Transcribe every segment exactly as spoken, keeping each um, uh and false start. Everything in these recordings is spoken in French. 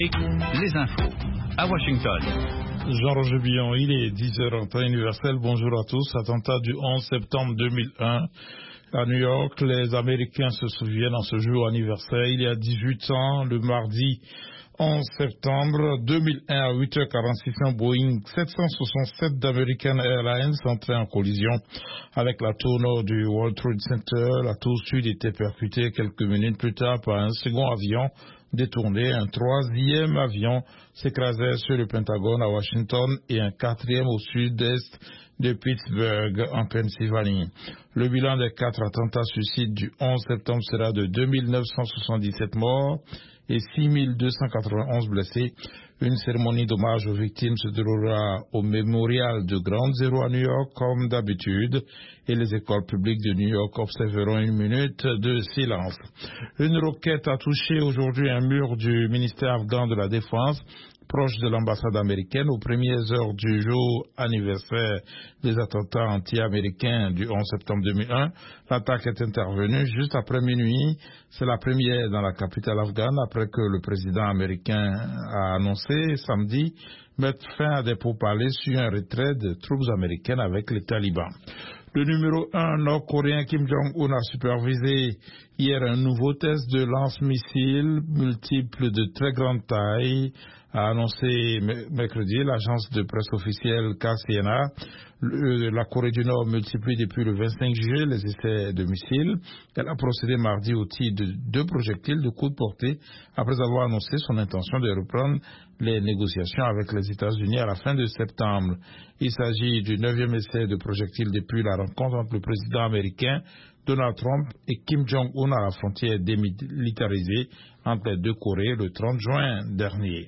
Les infos à Washington. Jean-Roger Billon, il est dix heures en temps universel. Bonjour à tous. Attentat du onze septembre deux mille un à New York. Les Américains se souviennent en ce jour anniversaire. Il y a dix-huit ans, le mardi onze septembre deux mille un à huit heures quarante-six, un Boeing sept cent soixante-sept d'American Airlines entrait en collision avec la tour nord du World Trade Center. La tour sud était percutée quelques minutes plus tard par un second avion détourné. Un troisième avion s'écrasait sur le Pentagone à Washington et un quatrième au sud-est de Pittsburgh en Pennsylvanie. Le bilan des quatre attentats suicides du onze septembre sera de deux mille neuf cent soixante-dix-sept morts et six mille deux cent quatre-vingt-onze blessés. Une cérémonie d'hommage aux victimes se déroulera au mémorial de Ground Zero à New York comme d'habitude et les écoles publiques de New York observeront une minute de silence. Une roquette a touché aujourd'hui un mur du ministère afghan de la Défense proche de l'ambassade américaine aux premières heures du jour anniversaire des attentats anti-américains du onze septembre deux mille un. L'attaque est intervenue juste après minuit. C'est la première dans la capitale afghane après que le président américain a annoncé samedi mettre fin à des pourparlers sur un retrait de troupes américaines avec les talibans. Le numéro un nord-coréen Kim Jong-un a supervisé hier un nouveau test de lance-missiles multiples de très grande taille, a annoncé mercredi l'agence de presse officielle K C N A. Le, la Corée du Nord multiplie depuis le vingt-cinq juillet les essais de missiles. Elle a procédé mardi au tir de deux projectiles de courte portée après avoir annoncé son intention de reprendre les négociations avec les États-Unis à la fin de septembre. Il s'agit du neuvième essai de projectiles depuis la rencontre entre le président américain Donald Trump et Kim Jong-un à la frontière démilitarisée entre les deux Corées le trente juin dernier.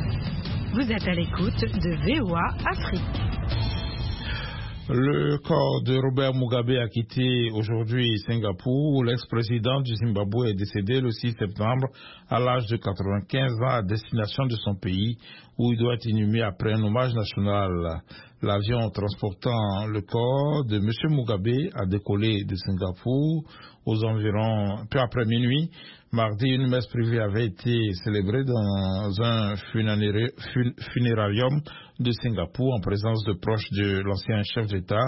Vous êtes à l'écoute de V O A Afrique. Le corps de Robert Mugabe a quitté aujourd'hui Singapour, où l'ex-président du Zimbabwe est décédé le six septembre à l'âge de quatre-vingt-quinze ans à destination de son pays, où il doit être inhumé après un hommage national. L'avion transportant le corps de M. Mugabe a décollé de Singapour aux environs peu après minuit. Mardi, une messe privée avait été célébrée dans un funérarium de Singapour en présence de proches de l'ancien chef d'État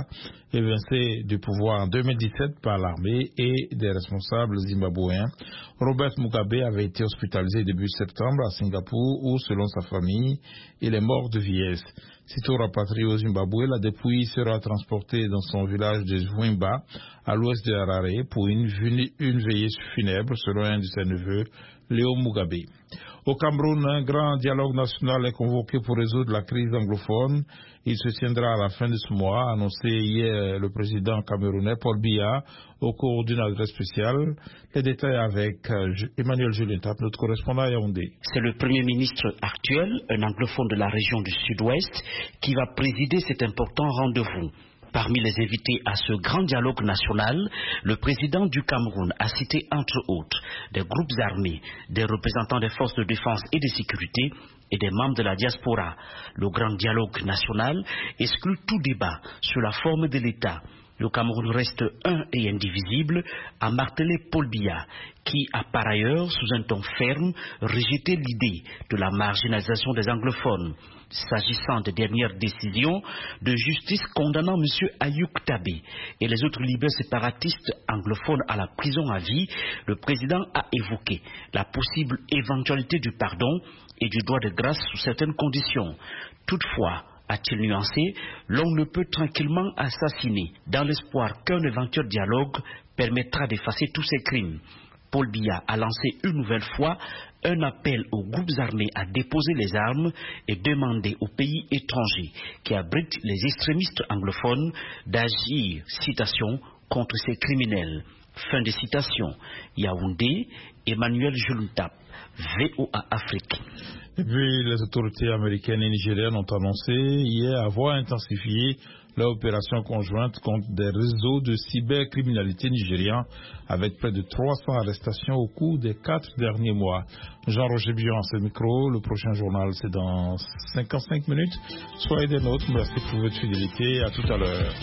évincé du pouvoir en deux mille dix-sept par l'armée et des responsables zimbabwéens. Robert Mugabe avait été hospitalisé début septembre à Singapour où, selon sa famille, il est mort de vieillesse. Sitôt rapatrié au Zimbabwe, la dépouille sera transportée dans son village de Zwimba, à l'ouest de Harare, pour une, une veillée funèbre, selon un de ses neveux, Léo Mugabe. Au Cameroun, un grand dialogue national est convoqué pour résoudre la crise anglophone. Il se tiendra à la fin de ce mois, a annoncé hier le président camerounais Paul Biya au cours d'une adresse spéciale. Les détails avec Emmanuel Julien-Tap, notre correspondant à Yaoundé. C'est le Premier ministre actuel, un anglophone de la région du Sud-Ouest, qui va présider cet important rendez-vous. Parmi les invités à ce grand dialogue national, le président du Cameroun a cité entre autres des groupes armés, des représentants des forces de défense et de sécurité et des membres de la diaspora. Le grand dialogue national exclut tout débat sur la forme de l'État. Le Cameroun reste un et indivisible, a martelé Paul Biya, qui a par ailleurs, sous un ton ferme, rejeté l'idée de la marginalisation des anglophones. S'agissant des dernières décisions de justice condamnant M. Ayouk Tabé et les autres libéraux séparatistes anglophones à la prison à vie, le président a évoqué la possible éventualité du pardon et du droit de grâce sous certaines conditions. Toutefois, a-t-il nuancé, l'on ne peut tranquillement assassiner dans l'espoir qu'un éventuel dialogue permettra d'effacer tous ces crimes. Paul Biya a lancé une nouvelle fois un appel aux groupes armés à déposer les armes et demander aux pays étrangers qui abritent les extrémistes anglophones d'agir, citation, contre ces criminels. Fin de citation. Yaoundé, Emmanuel Julien-Tap, V O A Afrique. Et puis, les autorités américaines et nigériennes ont annoncé hier avoir intensifié leur opération conjointe contre des réseaux de cybercriminalité nigérians avec près de trois cents arrestations au cours des quatre derniers mois. Jean-Roger Billon à ce micro. Le prochain journal, c'est dans cinquante-cinq minutes. Soyez des nôtres. Merci pour votre fidélité. À tout à l'heure.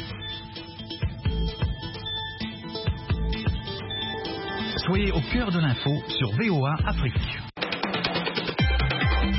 Soyez au cœur de l'info sur V O A Afrique.